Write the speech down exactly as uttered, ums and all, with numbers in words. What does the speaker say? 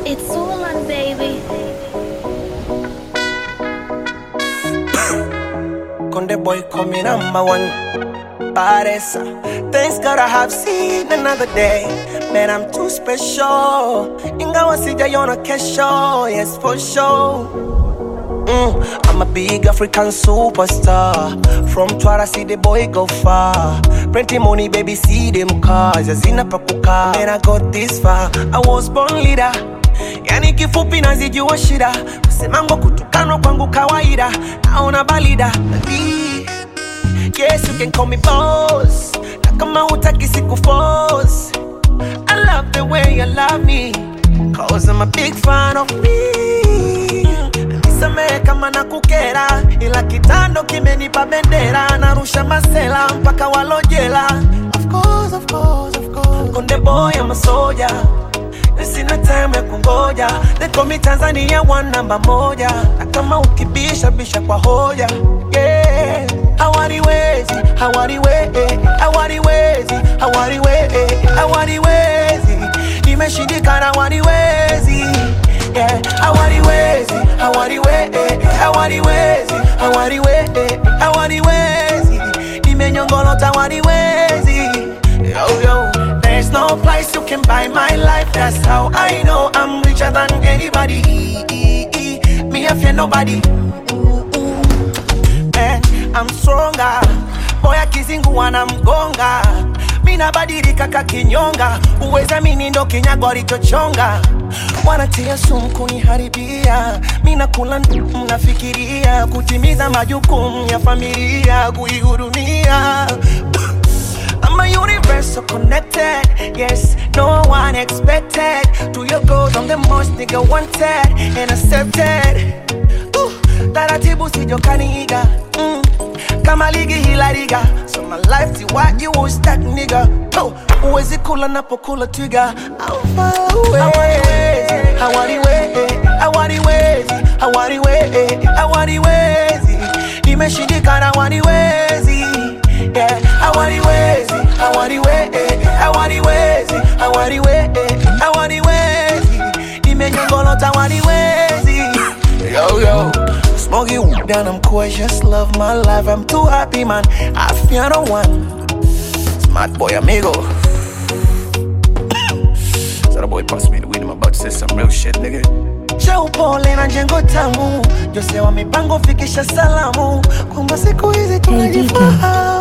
It's Sulan, baby. Conde boy coming number one. Paresa. Thanks God I have seen another day. Man, I'm too special. Ingawa sijaiona kesho. Yes, for sure. Mm, I'm a big African superstar. From Twara, see the boy go far. Plenty money, baby, see them cars. Yazina pakuka. Man, I got this far. I was born leader. Yani kifupi nazijua shida. Kusemango kutukanwa kwangu kawaida. Naona balida. Yes, you can call me boss. Na kama hutaki siku force. I love the way you love me, cause I'm a big fan of me. Nisamehe kama nakukera, ila kitando kimenipa bendera. Narusha masela mpaka walojela. Of course, of course, of course. Konde boy, I'm a soldier. Sina time ya kungoja. They call me Tanzania one number moja. Na kama ukibisha bisha kwa hoja. Yeah. Hawariwezi, hawariwezi, hawariwezi, hawariwezi, hawariwezi. Nimeshindikana hawariwezi. Yeah. Hawariwezi, hawariwezi, hawariwezi, hawariwezi, hawariwezi. Nimenyongolota hawariwezi. Yo yo. There's no price you can buy my life. That's how I know I'm richer than anybody. Me I fear nobody. Man, I'm stronger. Boy akizingu wana mgonga. Mina badilika kakinyonga. Uweza mini ndo kinyago alichochonga. Wanatia sumu kuniharibia. Mina kula mnafikiria. Kutimiza majukumu ya familia. Kuihudumia. I'm a universal connected. Yes, no one expected. To your goals, I'm the most nigga wanted and accepted. Ooh, taratibu sijokaniga. Mm, kama ligi hila liga. So my life ti what you will stack nigga. Oh, uwezi kula napokula twiga. I'm far away. Hawariwezi, hawariwezi, hawariwezi, hawariwezi. Nimeshindikana hawariwezi. Yeah, hawariwezi, hawariwezi, hawariwezi, hawariwezi, hawariwezi. Nimenyongolota hawariwezi. Yo yo, smoking weed and I'm cool, I just love my life. I'm too happy, man. I feel no one. Smart boy amigo. So the boy passed me the weed. I'm about to say some real shit, nigga. Upole na jengo tamu. Jose wa mipango fikisha salamu. Kwamba siku hizi tunajifahamu.